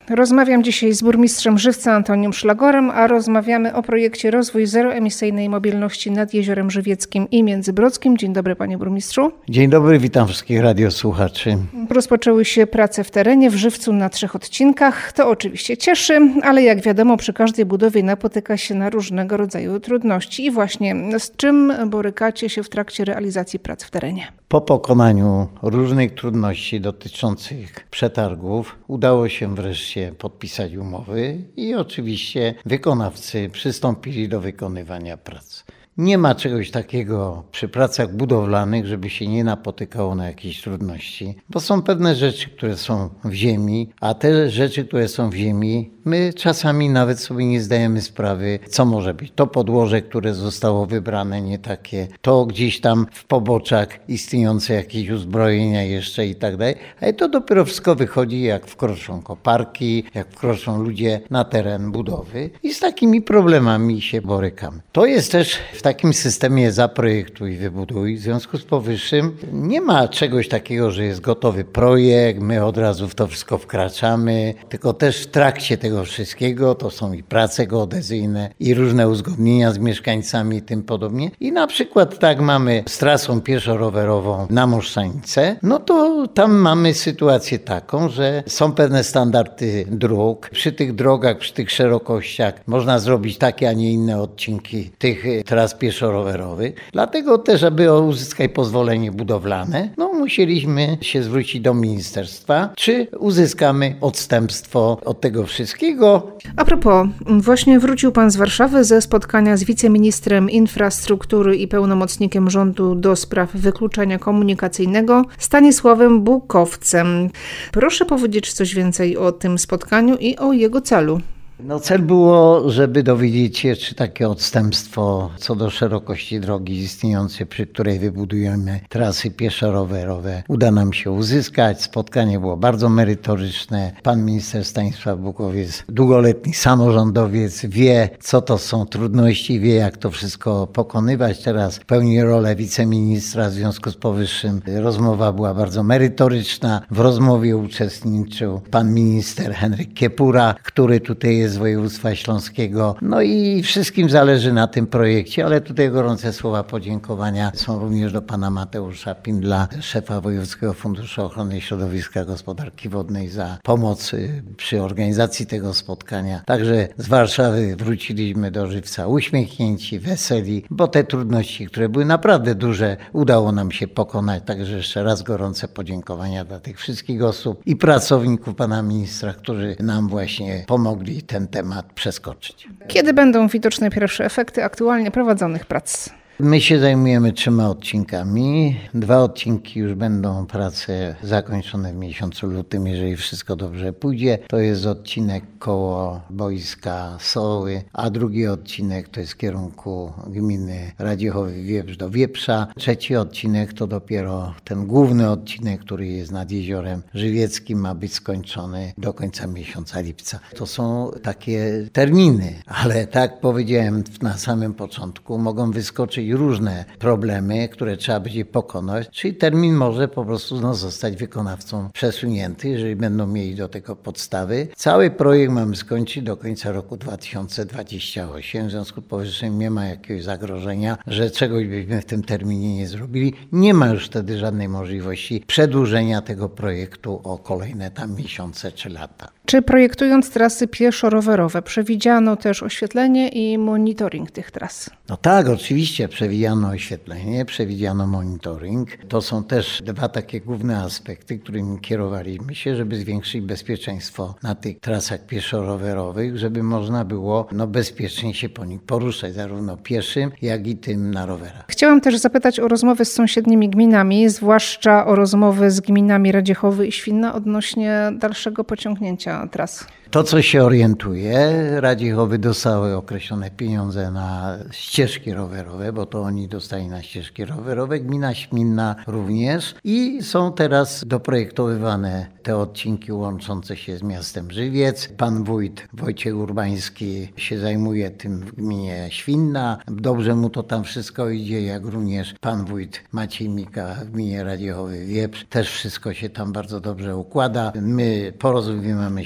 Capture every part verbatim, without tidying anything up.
Rozmawiam dzisiaj z burmistrzem Żywca Antonią Szlagorem, a rozmawiamy o projekcie Rozwój Zeroemisyjnej Mobilności nad Jeziorem Żywieckim i Międzybrodzkim. Dzień dobry, panie burmistrzu. Dzień dobry, witam wszystkich radiosłuchaczy. Rozpoczęły się prace w terenie w Żywcu na trzech odcinkach. To oczywiście cieszy, ale jak wiadomo, przy każdej budowie napotyka się na różnego rodzaju trudności. I właśnie z czym borykacie się w trakcie realizacji prac w terenie? Po pokonaniu różnych trudności dotyczących przetargów udało się wreszcie podpisać umowy i oczywiście wykonawcy przystąpili do wykonywania prac. Nie ma czegoś takiego przy pracach budowlanych, żeby się nie napotykało na jakieś trudności, bo są pewne rzeczy, które są w ziemi, a te rzeczy, które są w ziemi, my czasami nawet sobie nie zdajemy sprawy, co może być. To podłoże, które zostało wybrane, nie takie, to gdzieś tam w poboczach istniejące jakieś uzbrojenia jeszcze i tak dalej, ale to dopiero wszystko wychodzi, jak wkroczą koparki, jak wkroczą ludzie na teren budowy i z takimi problemami się borykamy. To jest też w takim systemie zaprojektuj i wybuduj. W związku z powyższym nie ma czegoś takiego, że jest gotowy projekt, my od razu w to wszystko wkraczamy, tylko też w trakcie tego wszystkiego to są i prace geodezyjne, i różne uzgodnienia z mieszkańcami i tym podobnie. I na przykład tak mamy z trasą pieszo-rowerową na Moszczanice, no to tam mamy sytuację taką, że są pewne standardy dróg. Przy tych drogach, przy tych szerokościach można zrobić takie, a nie inne odcinki tych tras pieszo-rowerowych. Dlatego też, aby uzyskać pozwolenie budowlane, no musieliśmy się zwrócić do ministerstwa, czy uzyskamy odstępstwo od tego wszystkiego. A propos, właśnie wrócił pan z Warszawy ze spotkania z wiceministrem infrastruktury i pełnomocnikiem rządu do spraw wykluczenia komunikacyjnego Stanisławem Bukowcem. Proszę powiedzieć coś więcej o tym spotkaniu i o jego celu. No cel było, żeby dowiedzieć się, czy takie odstępstwo co do szerokości drogi istniejącej, przy której wybudujemy trasy pieszo-rowerowe, uda nam się uzyskać. Spotkanie było bardzo merytoryczne. Pan minister Stanisław Bukowiec, długoletni samorządowiec, wie, co to są trudności, wie, jak to wszystko pokonywać. Teraz pełni rolę wiceministra, w związku z powyższym rozmowa była bardzo merytoryczna. W rozmowie uczestniczył pan minister Henryk Kiepura, który tutaj jest z województwa śląskiego. No i wszystkim zależy na tym projekcie, ale tutaj gorące słowa podziękowania są również do pana Mateusza Pindla, szefa Wojewódzkiego Funduszu Ochrony Środowiska i Gospodarki Wodnej, za pomoc przy organizacji tego spotkania. Także z Warszawy wróciliśmy do Żywca uśmiechnięci, weseli, bo te trudności, które były naprawdę duże, udało nam się pokonać. Także jeszcze raz gorące podziękowania dla tych wszystkich osób i pracowników pana ministra, którzy nam właśnie pomogli ten temat przeskoczyć. Kiedy będą widoczne pierwsze efekty aktualnie prowadzonych prac? My się zajmujemy trzema odcinkami. Dwa odcinki już będą prace zakończone w miesiącu lutym, jeżeli wszystko dobrze pójdzie. To jest odcinek koło boiska Soły, a drugi odcinek to jest w kierunku gminy Radziechowy-Wieprz do Wieprza. Trzeci odcinek to dopiero ten główny odcinek, który jest nad Jeziorem Żywieckim, ma być skończony do końca miesiąca lipca. To są takie terminy, ale tak jak powiedziałem na samym początku, mogą wyskoczyć różne problemy, które trzeba będzie pokonać, czyli termin może po prostu no, zostać wykonawcą przesunięty, jeżeli będą mieli do tego podstawy. Cały projekt mamy skończyć do końca roku dwa tysiące dwudziestego ósmego, w związku z powyższym nie ma jakiegoś zagrożenia, że czegoś byśmy w tym terminie nie zrobili. Nie ma już wtedy żadnej możliwości przedłużenia tego projektu o kolejne tam miesiące czy lata. Czy projektując trasy pieszo-rowerowe przewidziano też oświetlenie i monitoring tych tras? No tak, oczywiście przewidziano oświetlenie, przewidziano monitoring. To są też dwa takie główne aspekty, którymi kierowaliśmy się, żeby zwiększyć bezpieczeństwo na tych trasach pieszo-rowerowych, żeby można było no, bezpiecznie się po nich poruszać, zarówno pieszym, jak i tym na rowerach. Chciałam też zapytać o rozmowy z sąsiednimi gminami, zwłaszcza o rozmowy z gminami Radziechowy i Świnna odnośnie dalszego pociągnięcia tras. To, co się orientuje, Radziechowy dostały określone pieniądze na ścieżki rowerowe, bo to oni dostali na ścieżki rowerowe, gmina Świnna również i są teraz doprojektowywane te odcinki łączące się z miastem Żywiec. Pan wójt Wojciech Urbański się zajmuje tym w gminie Świnna. Dobrze mu to tam wszystko idzie, jak również pan wójt Maciej Mika w gminie Radziechowy-Wieprz. Też wszystko się tam bardzo dobrze układa. My porozumiewamy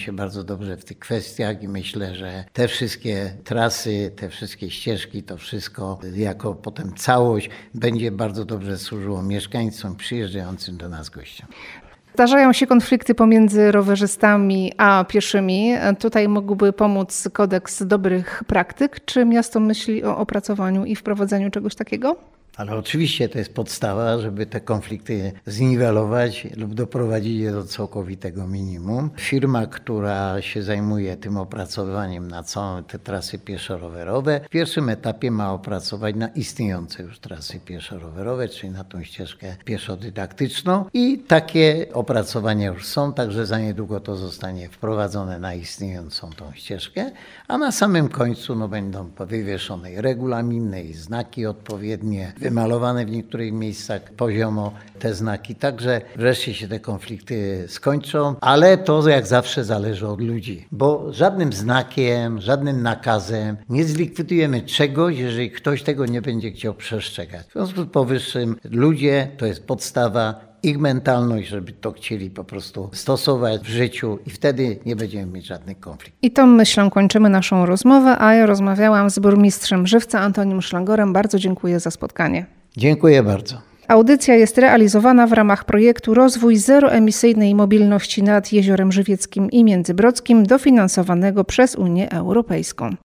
się bardzo dobrze w tych kwestiach i myślę, że te wszystkie trasy, te wszystkie ścieżki, to wszystko jako potem całość będzie bardzo dobrze służyło mieszkańcom przyjeżdżającym do nas gościom. Zdarzają się konflikty pomiędzy rowerzystami a pieszymi. Tutaj mógłby pomóc kodeks dobrych praktyk. Czy miasto myśli o opracowaniu i wprowadzeniu czegoś takiego? Ale oczywiście to jest podstawa, żeby te konflikty zniwelować lub doprowadzić je do całkowitego minimum. Firma, która się zajmuje tym opracowywaniem na całe te trasy pieszo-rowerowe, w pierwszym etapie ma opracować na istniejące już trasy pieszo-rowerowe, czyli na tą ścieżkę pieszo-dydaktyczną i takie opracowania już są, także za niedługo to zostanie wprowadzone na istniejącą tą ścieżkę, a na samym końcu no, będą wywieszone regulaminy i znaki odpowiednie, wymalowane w niektórych miejscach poziomo te znaki. Także wreszcie się te konflikty skończą, ale to jak zawsze zależy od ludzi, bo żadnym znakiem, żadnym nakazem nie zlikwidujemy czegoś, jeżeli ktoś tego nie będzie chciał przestrzegać. W związku z powyższym ludzie to jest podstawa, ich mentalność, żeby to chcieli po prostu stosować w życiu i wtedy nie będziemy mieć żadnych konfliktów. I tą myślą kończymy naszą rozmowę, a ja rozmawiałam z burmistrzem Żywca Antonią Szlangorem. Bardzo dziękuję za spotkanie. Dziękuję bardzo. Audycja jest realizowana w ramach projektu Rozwój zeroemisyjnej mobilności nad Jeziorem Żywieckim i Międzybrodzkim, dofinansowanego przez Unię Europejską.